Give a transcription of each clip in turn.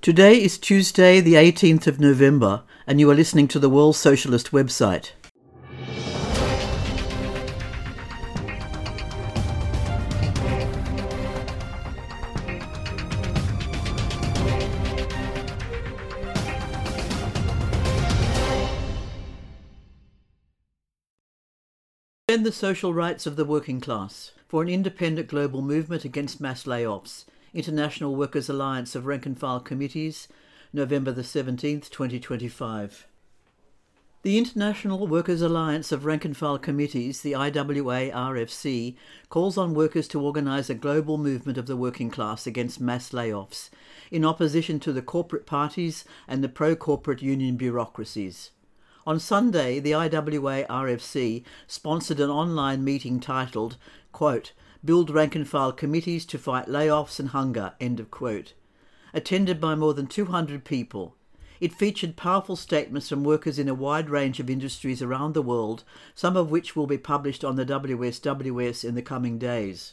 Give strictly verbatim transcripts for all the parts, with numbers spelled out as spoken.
Today is Tuesday, the eighteenth of November, and you are listening to the World Socialist website. Defend the social rights of the working class for an independent global movement against mass layoffs. International Workers' Alliance of Rank and File Committees, November the seventeenth, twenty twenty-five. The International Workers' Alliance of Rank and File Committees, the I W A R F C, calls on workers to organise a global movement of the working class against mass layoffs, in opposition to the corporate parties and the pro-corporate union bureaucracies. On Sunday, the I W A R F C sponsored an online meeting titled, quote, Build Rank and File Committees to Fight Layoffs and Hunger, end of quote, attended by more than two hundred people. It featured powerful statements from workers in a wide range of industries around the world, some of which will be published on the W S W S in the coming days.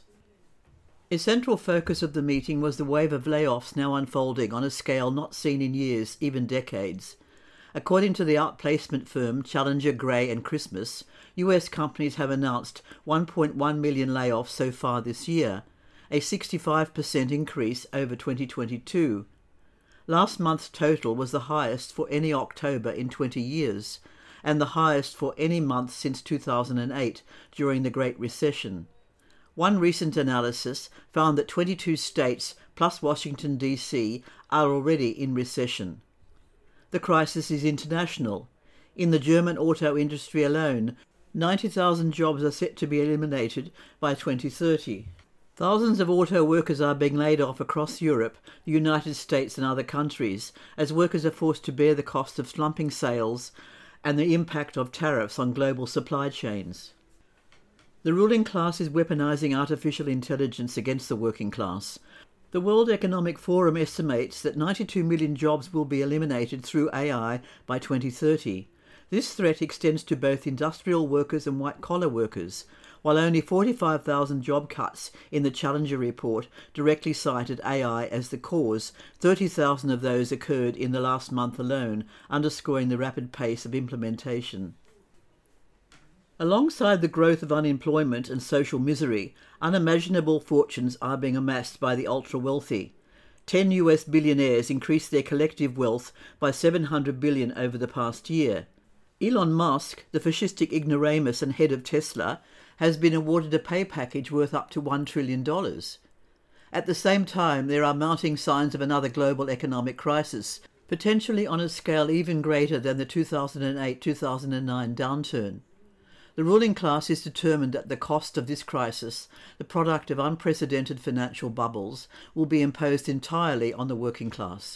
A central focus of the meeting was the wave of layoffs now unfolding on a scale not seen in years, even decades. According to the outplacement firm Challenger, Gray and Christmas, U S companies have announced one point one million layoffs so far this year, a sixty-five percent increase over twenty twenty-two. Last month's total was the highest for any October in twenty years, and the highest for any month since two thousand eight, during the Great Recession. One recent analysis found that twenty-two states, plus Washington, D C, are already in recession. The crisis is international. In the German auto industry alone, ninety thousand jobs are set to be eliminated by twenty thirty. Thousands of auto workers are being laid off across Europe, the United States and other countries, as workers are forced to bear the cost of slumping sales and the impact of tariffs on global supply chains. The ruling class is weaponizing artificial intelligence against the working class. The World Economic Forum estimates that ninety-two million jobs will be eliminated through A I by twenty thirty. This threat extends to both industrial workers and white-collar workers, while only forty-five thousand job cuts in the Challenger report directly cited A I as the cause. thirty thousand of those occurred in the last month alone, underscoring the rapid pace of implementation. Alongside the growth of unemployment and social misery, unimaginable fortunes are being amassed by the ultra-wealthy. Ten U S billionaires increased their collective wealth by seven hundred billion dollars over the past year. Elon Musk, the fascistic ignoramus and head of Tesla, has been awarded a pay package worth up to one trillion dollars. At the same time, there are mounting signs of another global economic crisis, potentially on a scale even greater than the two thousand eight to two thousand nine downturn. The ruling class is determined that the cost of this crisis, the product of unprecedented financial bubbles, will be imposed entirely on the working class.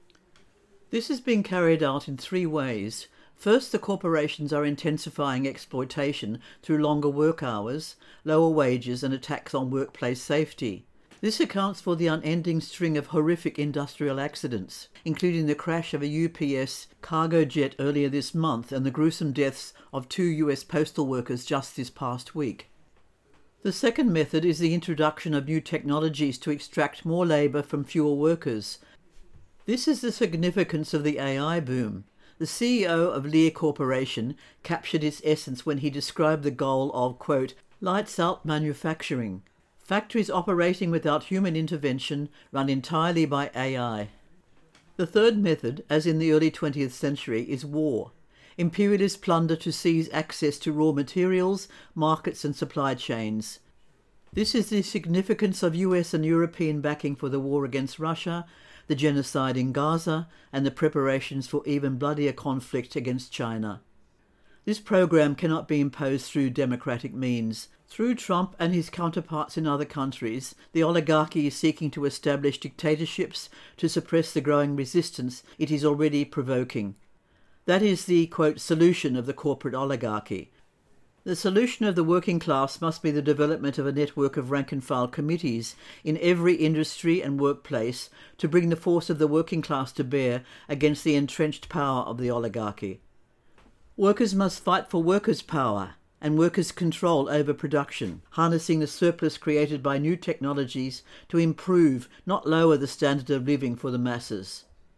This is being carried out in three ways. First, the corporations are intensifying exploitation through longer work hours, lower wages and attacks on workplace safety. This accounts for the unending string of horrific industrial accidents, including the crash of a U P S cargo jet earlier this month and the gruesome deaths of two U S postal workers just this past week. The second method is the introduction of new technologies to extract more labour from fewer workers. This is the significance of the A I boom. The C E O of Lear Corporation captured its essence when he described the goal of, quote, lights out manufacturing. Factories operating without human intervention, run entirely by A I. The third method, as in the early twentieth century, is war. Imperialists plunder to seize access to raw materials, markets and supply chains. This is the significance of U S and European backing for the war against Russia, the genocide in Gaza, and the preparations for even bloodier conflict against China. This program cannot be imposed through democratic means. Through Trump and his counterparts in other countries, the oligarchy is seeking to establish dictatorships to suppress the growing resistance it is already provoking. That is the, quote, solution of the corporate oligarchy. The solution of the working class must be the development of a network of rank-and-file committees in every industry and workplace to bring the force of the working class to bear against the entrenched power of the oligarchy. Workers must fight for workers' power and workers' control over production, harnessing the surplus created by new technologies to improve, not lower, the standard of living for the masses.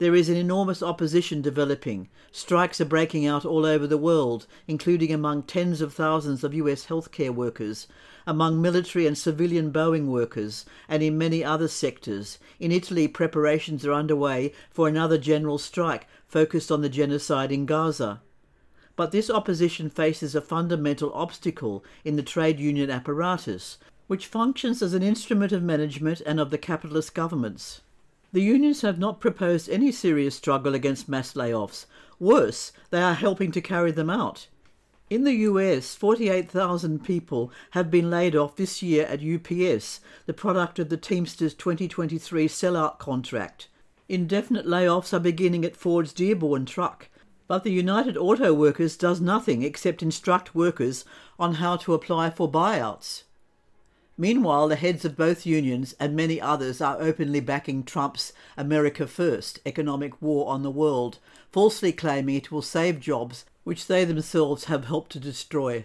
There is an enormous opposition developing. Strikes are breaking out all over the world, including among tens of thousands of U S healthcare workers, among military and civilian Boeing workers, and in many other sectors. In Italy, preparations are underway for another general strike focused on the genocide in Gaza. But this opposition faces a fundamental obstacle in the trade union apparatus, which functions as an instrument of management and of the capitalist governments. The unions have not proposed any serious struggle against mass layoffs. Worse, they are helping to carry them out. In the U S, forty-eight thousand people have been laid off this year at U P S, the product of the Teamsters twenty twenty-three sellout contract. Indefinite layoffs are beginning at Ford's Dearborn truck, but the United Auto Workers does nothing except instruct workers on how to apply for buyouts. Meanwhile, the heads of both unions and many others are openly backing Trump's America First economic war on the world, falsely claiming it will save jobs which they themselves have helped to destroy.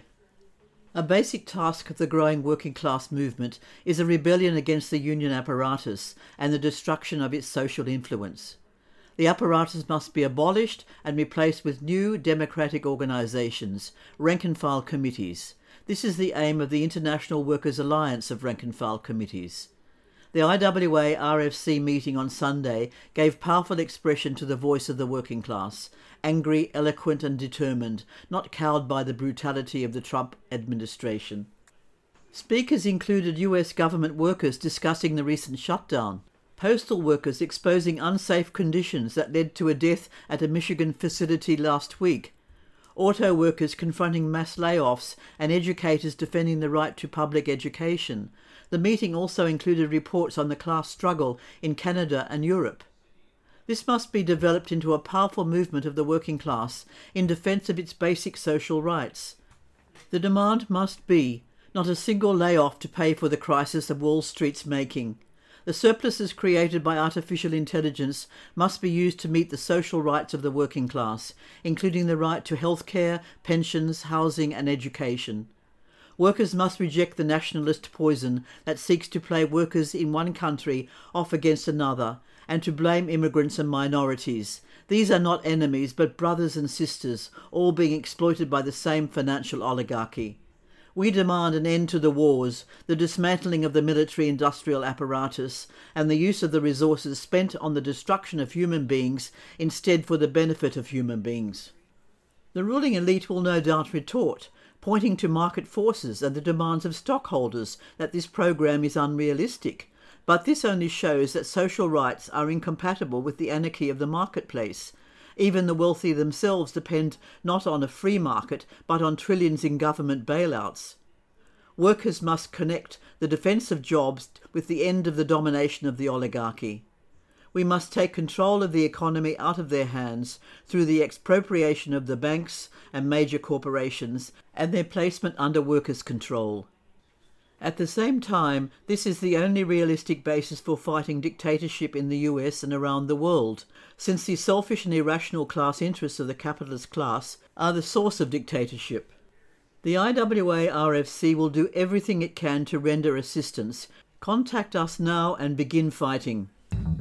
A basic task of the growing working class movement is a rebellion against the union apparatus and the destruction of its social influence. The apparatus must be abolished and replaced with new democratic organisations, rank-and-file committees. This is the aim of the International Workers' Alliance of Rank-and-File Committees. The I W A R F C meeting on Sunday gave powerful expression to the voice of the working class, angry, eloquent and determined, not cowed by the brutality of the Trump administration. Speakers included U S government workers discussing the recent shutdown, postal workers exposing unsafe conditions that led to a death at a Michigan facility last week, auto workers confronting mass layoffs, and educators defending the right to public education. The meeting also included reports on the class struggle in Canada and Europe. This must be developed into a powerful movement of the working class in defence of its basic social rights. The demand must be not a single layoff to pay for the crisis of Wall Street's making. The surpluses created by artificial intelligence must be used to meet the social rights of the working class, including the right to health care, pensions, housing and education. Workers must reject the nationalist poison that seeks to play workers in one country off against another, and to blame immigrants and minorities. These are not enemies, but brothers and sisters, all being exploited by the same financial oligarchy. We demand an end to the wars, the dismantling of the military-industrial apparatus, and the use of the resources spent on the destruction of human beings instead for the benefit of human beings. The ruling elite will no doubt retort, pointing to market forces and the demands of stockholders, that this program is unrealistic. But this only shows that social rights are incompatible with the anarchy of the marketplace. Even the wealthy themselves depend not on a free market, but on trillions in government bailouts. Workers must connect the defence of jobs with the end of the domination of the oligarchy. We must take control of the economy out of their hands through the expropriation of the banks and major corporations and their placement under workers' control. At the same time, this is the only realistic basis for fighting dictatorship in the U S and around the world, since the selfish and irrational class interests of the capitalist class are the source of dictatorship. The I W A R F C will do everything it can to render assistance. Contact us now and begin fighting.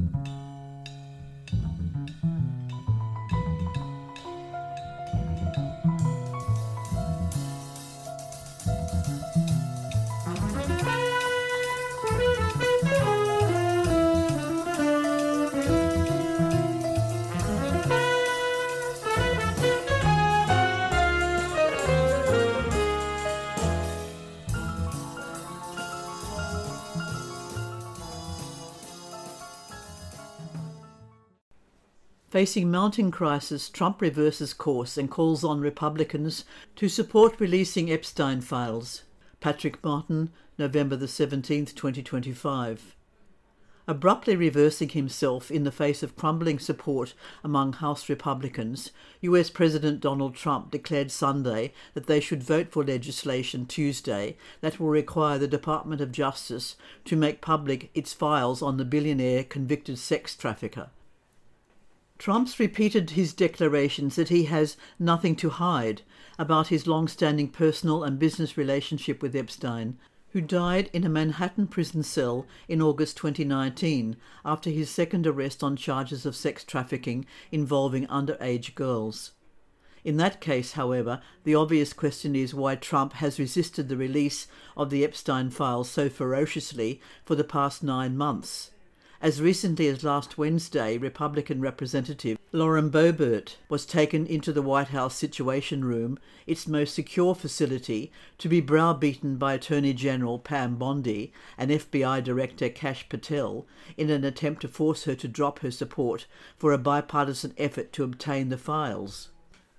Facing mounting crisis, Trump reverses course and calls on Republicans to support releasing Epstein files. Patrick Martin, November the seventeenth, twenty twenty-five. Abruptly reversing himself in the face of crumbling support among House Republicans, U S President Donald Trump declared Sunday that they should vote for legislation Tuesday that will require the Department of Justice to make public its files on the billionaire convicted sex trafficker. Trump's repeated his declarations that he has nothing to hide about his long-standing personal and business relationship with Epstein, who died in a Manhattan prison cell in August twenty nineteen after his second arrest on charges of sex trafficking involving underage girls. In that case, however, the obvious question is why Trump has resisted the release of the Epstein files so ferociously for the past nine months. As recently as last Wednesday, Republican Representative Lauren Boebert was taken into the White House Situation Room, its most secure facility, to be browbeaten by Attorney General Pam Bondi and F B I Director Kash Patel in an attempt to force her to drop her support for a bipartisan effort to obtain the files.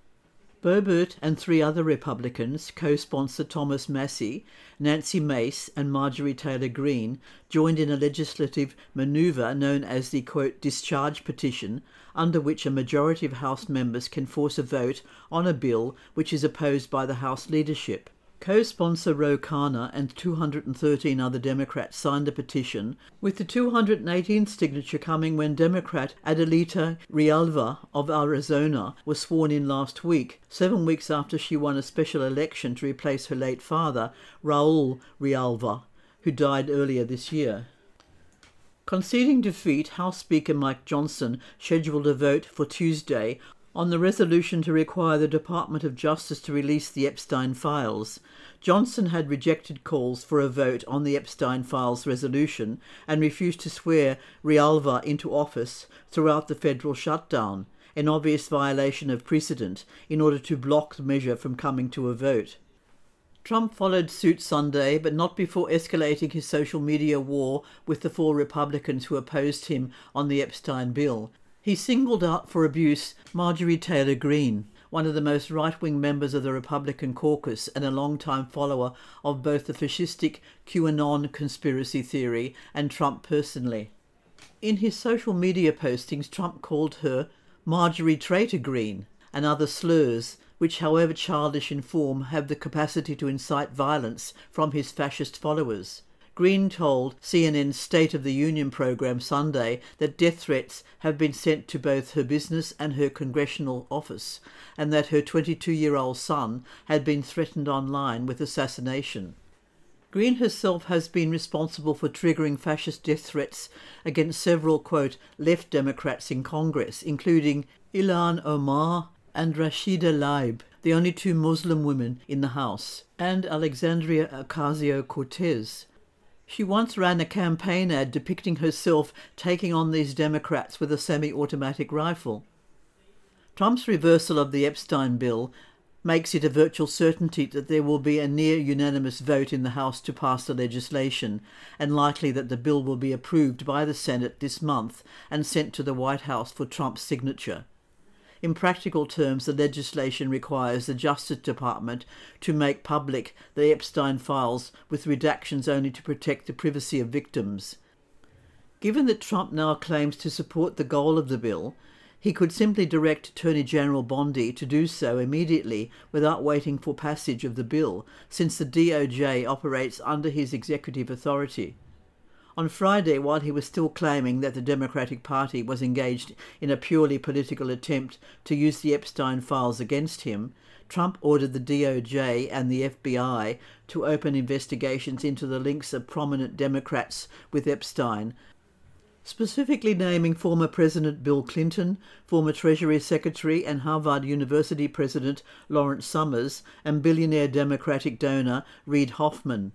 Boebert and three other Republicans, co-sponsor Thomas Massie, Nancy Mace and Marjorie Taylor Greene, joined in a legislative manoeuvre known as the, quote, discharge petition, under which a majority of House members can force a vote on a bill which is opposed by the House leadership. Co-sponsor Ro Khanna and two hundred thirteen other Democrats signed a petition, with the two hundred eighteenth signature coming when Democrat Adelita Realva of Arizona was sworn in last week, seven weeks after she won a special election to replace her late father, Raul Realva, who died earlier this year. Conceding defeat, House Speaker Mike Johnson scheduled a vote for Tuesday on the resolution to require the Department of Justice to release the Epstein files. Johnson had rejected calls for a vote on the Epstein files resolution and refused to swear Realva into office throughout the federal shutdown, an obvious violation of precedent, in order to block the measure from coming to a vote. Trump followed suit Sunday, but not before escalating his social media war with the four Republicans who opposed him on the Epstein bill. He singled out for abuse Marjorie Taylor Greene, one of the most right-wing members of the Republican caucus and a long-time follower of both the fascistic QAnon conspiracy theory and Trump personally. In his social media postings, Trump called her Marjorie Traitor Greene and other slurs, which, however childish in form, have the capacity to incite violence from his fascist followers. Greene told C N N's State of the Union program Sunday that death threats have been sent to both her business and her congressional office, and that her twenty-two-year-old son had been threatened online with assassination. Greene herself has been responsible for triggering fascist death threats against several, quote, left Democrats in Congress, including Ilhan Omar and Rashida Tlaib, the only two Muslim women in the House, and Alexandria Ocasio-Cortez. She once ran a campaign ad depicting herself taking on these Democrats with a semi-automatic rifle. Trump's reversal of the Epstein bill makes it a virtual certainty that there will be a near-unanimous vote in the House to pass the legislation, and likely that the bill will be approved by the Senate this month and sent to the White House for Trump's signature. In practical terms, the legislation requires the Justice Department to make public the Epstein files with redactions only to protect the privacy of victims. Given that Trump now claims to support the goal of the bill, he could simply direct Attorney General Bondi to do so immediately without waiting for passage of the bill, since the D O J operates under his executive authority. On Friday, while he was still claiming that the Democratic Party was engaged in a purely political attempt to use the Epstein files against him, Trump ordered the D O J and the F B I to open investigations into the links of prominent Democrats with Epstein, specifically naming former President Bill Clinton, former Treasury Secretary and Harvard University President Lawrence Summers, and billionaire Democratic donor Reid Hoffman.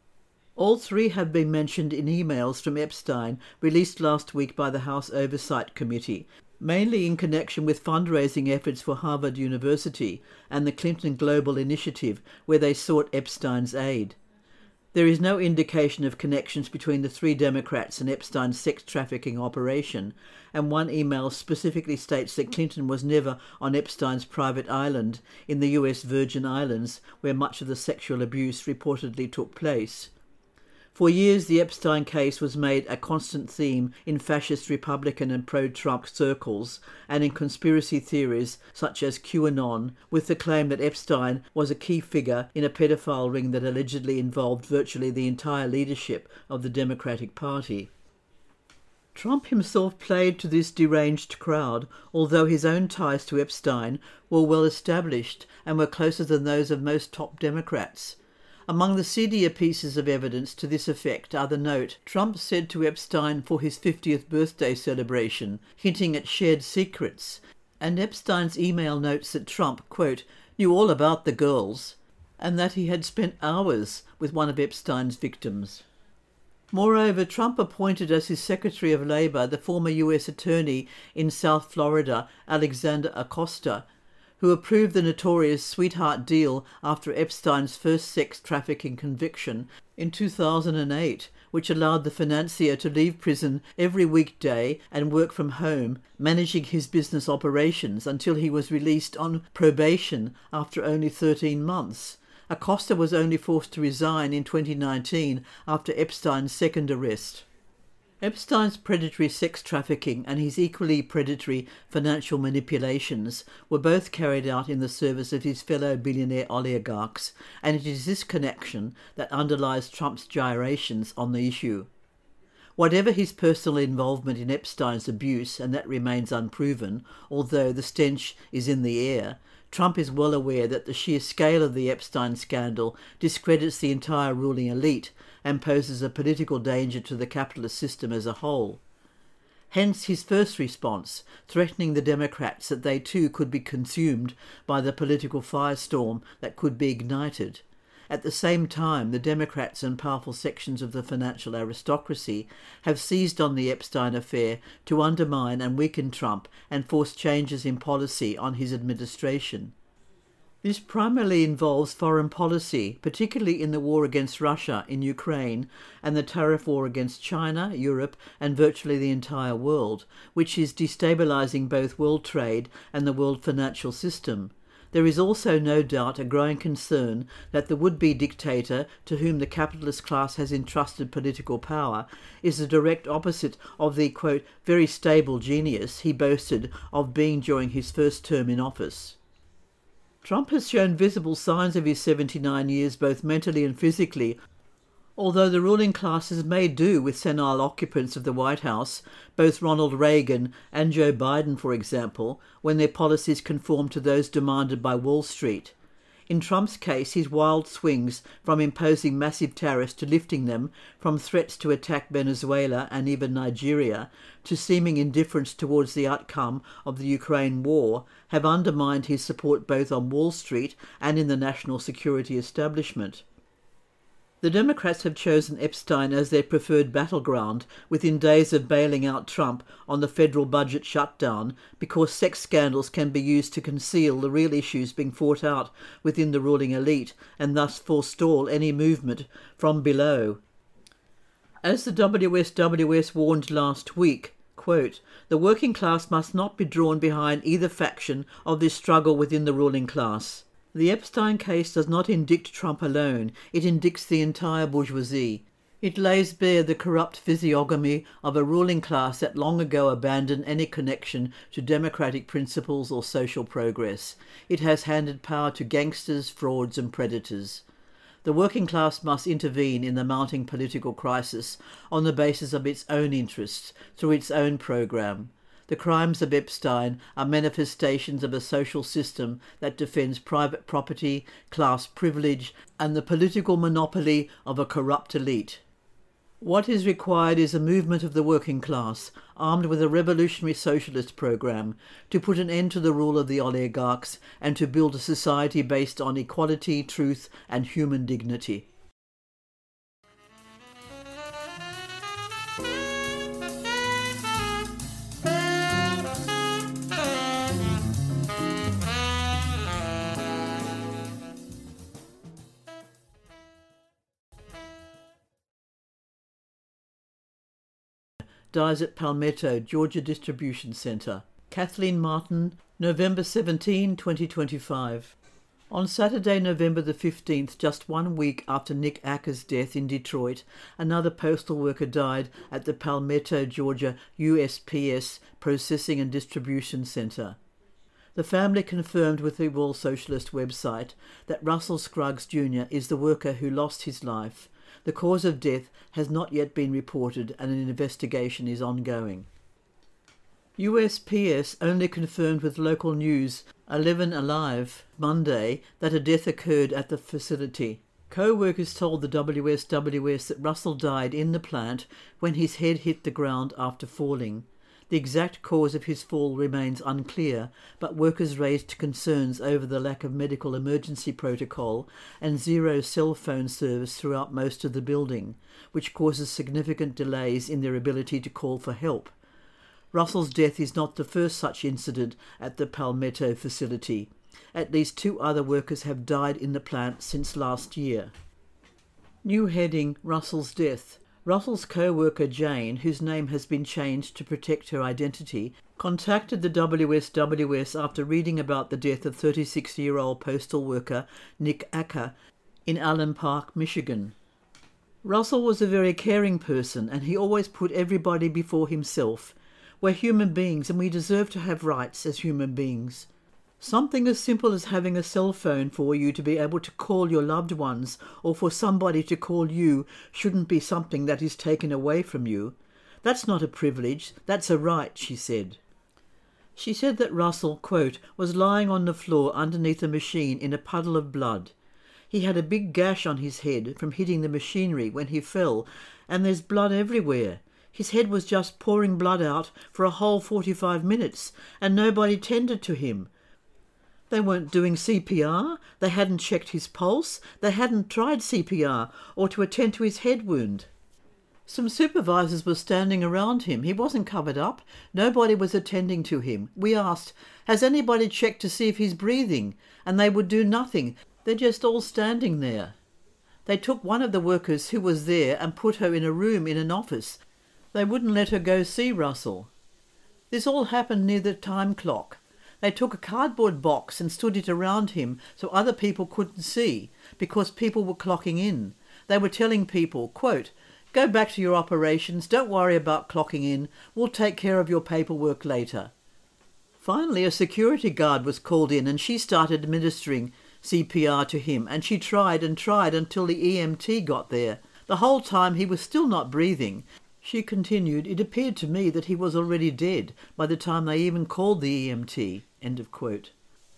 All three have been mentioned in emails from Epstein released last week by the House Oversight Committee, mainly in connection with fundraising efforts for Harvard University and the Clinton Global Initiative, where they sought Epstein's aid. There is no indication of connections between the three Democrats and Epstein's sex trafficking operation, and one email specifically states that Clinton was never on Epstein's private island in the U S Virgin Islands, where much of the sexual abuse reportedly took place. For years, the Epstein case was made a constant theme in fascist Republican and pro-Trump circles and in conspiracy theories such as QAnon, with the claim that Epstein was a key figure in a pedophile ring that allegedly involved virtually the entire leadership of the Democratic Party. Trump himself played to this deranged crowd, although his own ties to Epstein were well established and were closer than those of most top Democrats. Among the seedier pieces of evidence to this effect are the note Trump said to Epstein for his fiftieth birthday celebration, hinting at shared secrets, and Epstein's email notes that Trump, quote, knew all about the girls, and that he had spent hours with one of Epstein's victims. Moreover, Trump appointed as his Secretary of Labor the former U S Attorney in South Florida, Alexander Acosta, who approved the notorious sweetheart deal after Epstein's first sex trafficking conviction in two thousand eight, which allowed the financier to leave prison every weekday and work from home, managing his business operations until he was released on probation after only thirteen months. Acosta was only forced to resign in twenty nineteen after Epstein's second arrest. Epstein's predatory sex trafficking and his equally predatory financial manipulations were both carried out in the service of his fellow billionaire oligarchs, and it is this connection that underlies Trump's gyrations on the issue. Whatever his personal involvement in Epstein's abuse, and that remains unproven, although the stench is in the air, Trump is well aware that the sheer scale of the Epstein scandal discredits the entire ruling elite and poses a political danger to the capitalist system as a whole. Hence his first response, threatening the Democrats that they too could be consumed by the political firestorm that could be ignited. At the same time, the Democrats and powerful sections of the financial aristocracy have seized on the Epstein affair to undermine and weaken Trump and force changes in policy on his administration. This primarily involves foreign policy, particularly in the war against Russia in Ukraine and the tariff war against China, Europe, and virtually the entire world, which is destabilizing both world trade and the world financial system. There is also no doubt a growing concern that the would-be dictator to whom the capitalist class has entrusted political power is the direct opposite of the, quote, very stable genius he boasted of being during his first term in office. Trump has shown visible signs of his seventy-nine years both mentally and physically, although the ruling classes may do with senile occupants of the White House, both Ronald Reagan and Joe Biden, for example, when their policies conform to those demanded by Wall Street. In Trump's case, his wild swings from imposing massive tariffs to lifting them, from threats to attack Venezuela and even Nigeria, to seeming indifference towards the outcome of the Ukraine war, have undermined his support both on Wall Street and in the national security establishment. The Democrats have chosen Epstein as their preferred battleground within days of bailing out Trump on the federal budget shutdown, because sex scandals can be used to conceal the real issues being fought out within the ruling elite and thus forestall any movement from below. As the W S W S warned last week, quote, the working class must not be drawn behind either faction of this struggle within the ruling class. The Epstein case does not indict Trump alone, it indicts the entire bourgeoisie. It lays bare the corrupt physiognomy of a ruling class that long ago abandoned any connection to democratic principles or social progress. It has handed power to gangsters, frauds and predators. The working class must intervene in the mounting political crisis on the basis of its own interests, through its own program. The crimes of Epstein are manifestations of a social system that defends private property, class privilege, and the political monopoly of a corrupt elite. What is required is a movement of the working class, armed with a revolutionary socialist program, to put an end to the rule of the oligarchs and to build a society based on equality, truth, and human dignity. Dies at Palmetto, Georgia Distribution Center. Kathleen Martin, November seventeenth, twenty twenty-five. On Saturday, November the fifteenth, just one week after Nick Acker's death in Detroit, another postal worker died at the Palmetto, Georgia U S P S Processing and Distribution Center. The family confirmed with the World Socialist website that Russell Scruggs Junior is the worker who lost his life. The cause of death has not yet been reported and an investigation is ongoing. U S P S only confirmed with local news eleven Alive Monday that a death occurred at the facility. Co-workers told the W S W S that Russell died in the plant when his head hit the ground after falling. The exact cause of his fall remains unclear, but workers raised concerns over the lack of medical emergency protocol and zero cell phone service throughout most of the building, which causes significant delays in their ability to call for help. Russell's death is not the first such incident at the Palmetto facility. At least two other workers have died in the plant since last year. New heading: Russell's death. Russell's co-worker Jane, whose name has been changed to protect her identity, contacted the W S W S after reading about the death of thirty-six-year-old postal worker Nick Acker in Allen Park, Michigan. Russell was a very caring person, and he always put everybody before himself. We're human beings, and we deserve to have rights as human beings. Something as simple as having a cell phone for you to be able to call your loved ones or for somebody to call you shouldn't be something that is taken away from you. That's not a privilege, that's a right, she said. She said that Russell, quote, was lying on the floor underneath a machine in a puddle of blood. He had a big gash on his head from hitting the machinery when he fell, and there's blood everywhere. His head was just pouring blood out for a whole forty-five minutes, and nobody tended to him. They weren't doing C P R, they hadn't checked his pulse, they hadn't tried C P R or to attend to his head wound. Some supervisors were standing around him. He wasn't covered up. Nobody was attending to him. We asked, has anybody checked to see if he's breathing? And they would do nothing. They're just all standing there. They took one of the workers who was there and put her in a room in an office. They wouldn't let her go see Russell. This all happened near the time clock. They took a cardboard box and stood it around him so other people couldn't see, because people were clocking in. They were telling people, quote, go back to your operations, don't worry about clocking in, we'll take care of your paperwork later. Finally, a security guard was called in and she started administering C P R to him, and she tried and tried until the E M T got there. The whole time he was still not breathing. She continued, it appeared to me that he was already dead by the time they even called the E M T. End of quote.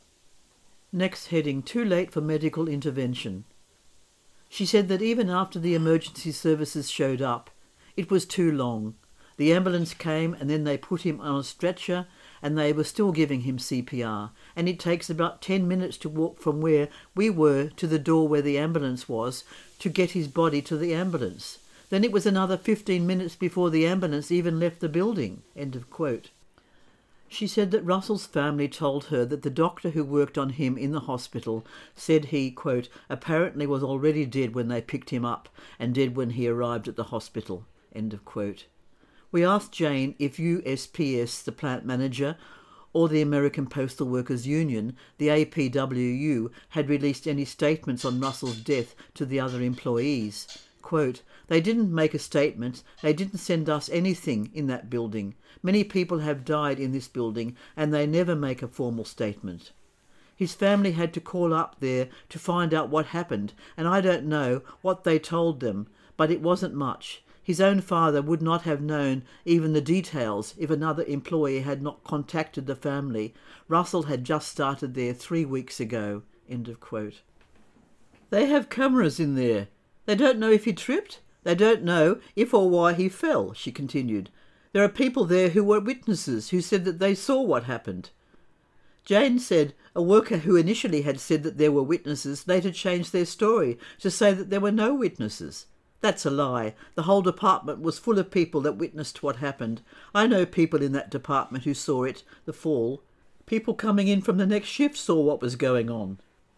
Next heading, too late for medical intervention. She said that even after the emergency services showed up, it was too long. The ambulance came and then they put him on a stretcher and they were still giving him C P R, and it takes about ten minutes to walk from where we were to the door where the ambulance was to get his body to the ambulance. Then it was another fifteen minutes before the ambulance even left the building. End of quote. She said that Russell's family told her that the doctor who worked on him in the hospital said he, quote, apparently was already dead when they picked him up and dead when he arrived at the hospital. End of quote. We asked Jane if U S P S, the plant manager, or the American Postal Workers Union, the A P W U, had released any statements on Russell's death to the other employees. Quote, they didn't make a statement, they didn't send us anything in that building. Many people have died in this building and they never make a formal statement. His family had to call up there to find out what happened, and I don't know what they told them, but it wasn't much. His own father would not have known even the details if another employee had not contacted the family. Russell had just started there three weeks ago. End of quote. They have cameras in there. They don't know if he tripped. They don't know if or why he fell, she continued. There are people there who were witnesses who said that they saw what happened. Jane said a worker who initially had said that there were witnesses later changed their story to say that there were no witnesses. That's a lie. The whole department was full of people that witnessed what happened. I know people in that department who saw it, the fall. People coming in from the next shift saw what was going on.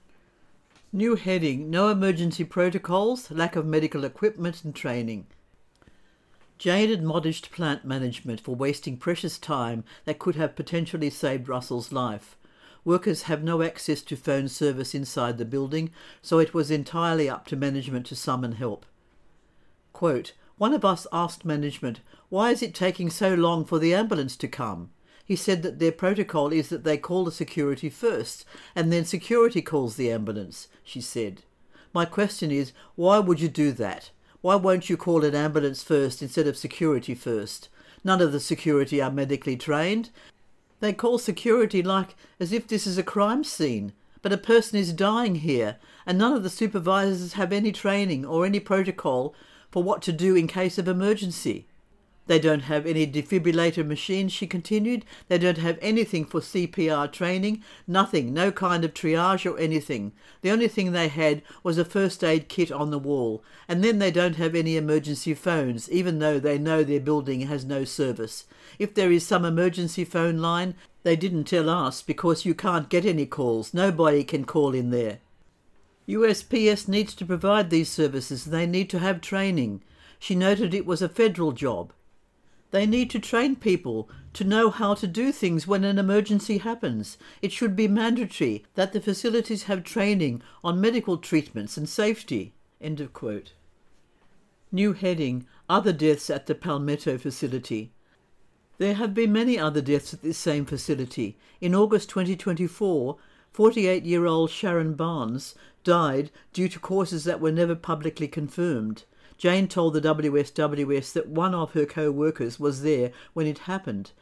New heading, no emergency protocols, lack of medical equipment and training. Jane admonished plant management for wasting precious time that could have potentially saved Russell's life. Workers have no access to phone service inside the building, so it was entirely up to management to summon help. Quote, one of us asked management, why is it taking so long for the ambulance to come? He said that their protocol is that they call the security first, and then security calls the ambulance, she said. My question is, why would you do that? Why won't you call an ambulance first instead of security first? None of the security are medically trained. They call security like as if this is a crime scene. but a person is dying here, and none of the supervisors have any training or any protocol for what to do in case of emergency. They don't have any defibrillator machines, she continued. They don't have anything for C P R training, nothing, no kind of triage or anything. The only thing they had was a first aid kit on the wall, and then they don't have any emergency phones, even though they know their building has no service. If there is some emergency phone line, they didn't tell us because you can't get any calls. Nobody can call in there. U S P S needs to provide these services. They need to have training. She noted it was a federal job. They need to train people to know how to do things when an emergency happens. It should be mandatory that the facilities have training on medical treatments and safety." End of quote. New heading, Other deaths at the Palmetto facility. There have been many other deaths at this same facility. In August twenty twenty-four, forty-eight-year-old Sharon Barnes died due to causes that were never publicly confirmed. Jane told the W S W S that one of her co-workers was there when it happened.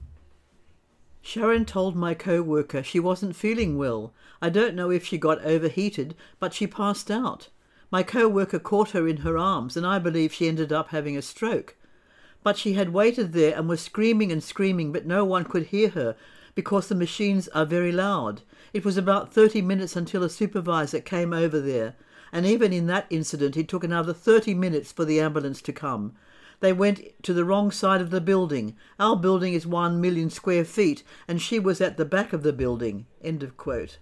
Sharon told my co-worker she wasn't feeling well. I don't know if she got overheated, but she passed out. My co-worker caught her in her arms, and I believe she ended up having a stroke. But she had waited there and was screaming and screaming, but no one could hear her because the machines are very loud. It was about thirty minutes until a supervisor came over there. And even in that incident, it took another thirty minutes for the ambulance to come. They went to the wrong side of the building. Our building is one million square feet, and she was at the back of the building." End of quote.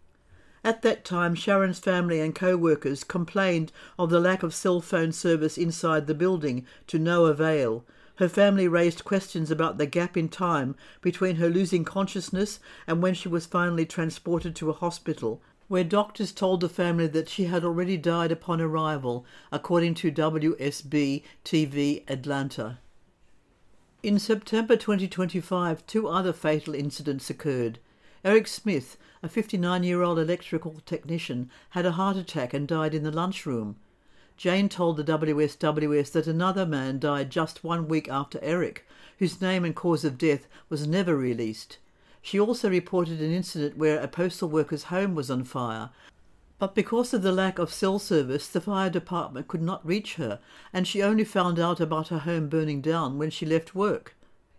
At that time, Sharon's family and co-workers complained of the lack of cell phone service inside the building, to no avail. Her family raised questions about the gap in time between her losing consciousness and when she was finally transported to a hospital, where doctors told the family that she had already died upon arrival, according to W S B T V Atlanta. In September twenty twenty-five, two other fatal incidents occurred. Eric Smith, a fifty-nine-year-old electrical technician, had a heart attack and died in the lunchroom. Jane told the W S W S that another man died just one week after Eric, whose name and cause of death was never released. She also reported an incident where a postal worker's home was on fire, but because of the lack of cell service, the fire department could not reach her, and she only found out about her home burning down when she left work.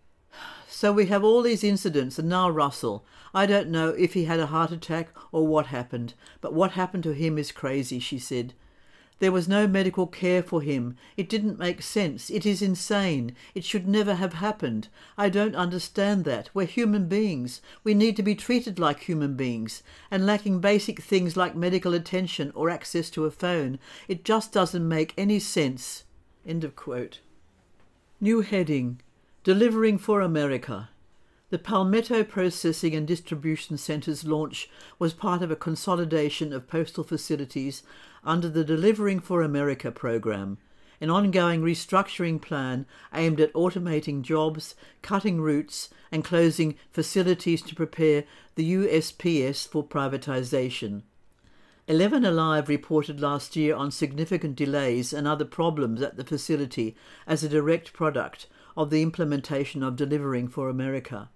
So we have all these incidents, and now Russell. I don't know if he had a heart attack or what happened, but what happened to him is crazy, she said. There was no medical care for him. It didn't make sense. It is insane. It should never have happened. I don't understand that. We're human beings. We need to be treated like human beings. And lacking basic things like medical attention or access to a phone, it just doesn't make any sense. End of quote. New heading, Delivering for America. The Palmetto Processing and Distribution Centre's launch was part of a consolidation of postal facilities under the Delivering for America program, an ongoing restructuring plan aimed at automating jobs, cutting routes, and closing facilities to prepare the U S P S for privatization. Eleven Alive reported last year on significant delays and other problems at the facility as a direct product of the implementation of Delivering for America.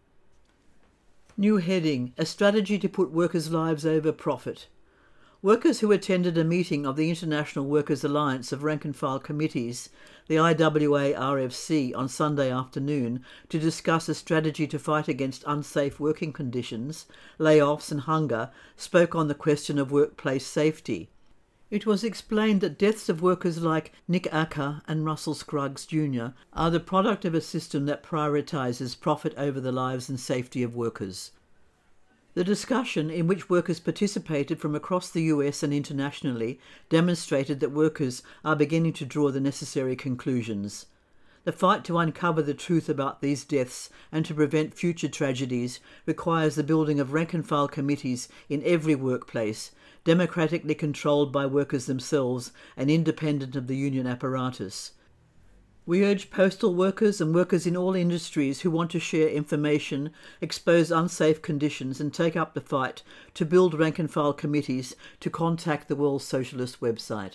New heading, A Strategy to Put Workers' Lives Over Profit. Workers who attended a meeting of the International Workers' Alliance of Rank-and-File Committees, the I W A R F C, on Sunday afternoon to discuss a strategy to fight against unsafe working conditions, layoffs and hunger, spoke on the question of workplace safety. It was explained that deaths of workers like Nick Acker and Russell Scruggs Junior are the product of a system that prioritises profit over the lives and safety of workers. The discussion, in which workers participated from across the U S and internationally, demonstrated that workers are beginning to draw the necessary conclusions. The fight to uncover the truth about these deaths and to prevent future tragedies requires the building of rank-and-file committees in every workplace, democratically controlled by workers themselves and independent of the union apparatus. We urge postal workers and workers in all industries who want to share information, expose unsafe conditions and take up the fight to build rank-and-file committees to contact the World Socialist website.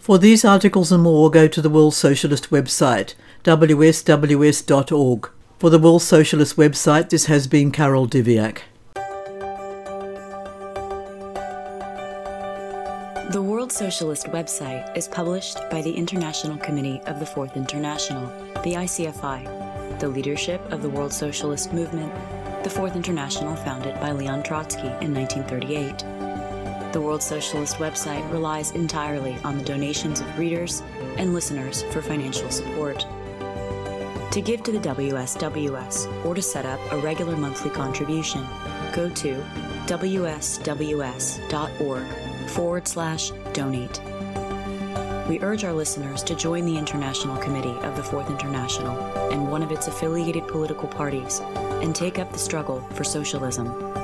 For these articles and more, go to the World Socialist website, w s w s dot org. For the World Socialist website, this has been Carol Diviak. The World Socialist website is published by the International Committee of the Fourth International, the I C F I, the leadership of the World Socialist movement, the Fourth International founded by Leon Trotsky in nineteen thirty-eight. The World Socialist website relies entirely on the donations of readers and listeners for financial support. To give to the W S W S or to set up a regular monthly contribution, go to w s w s dot org forward slash donate. We urge our listeners to join the International Committee of the Fourth International and one of its affiliated political parties and take up the struggle for socialism.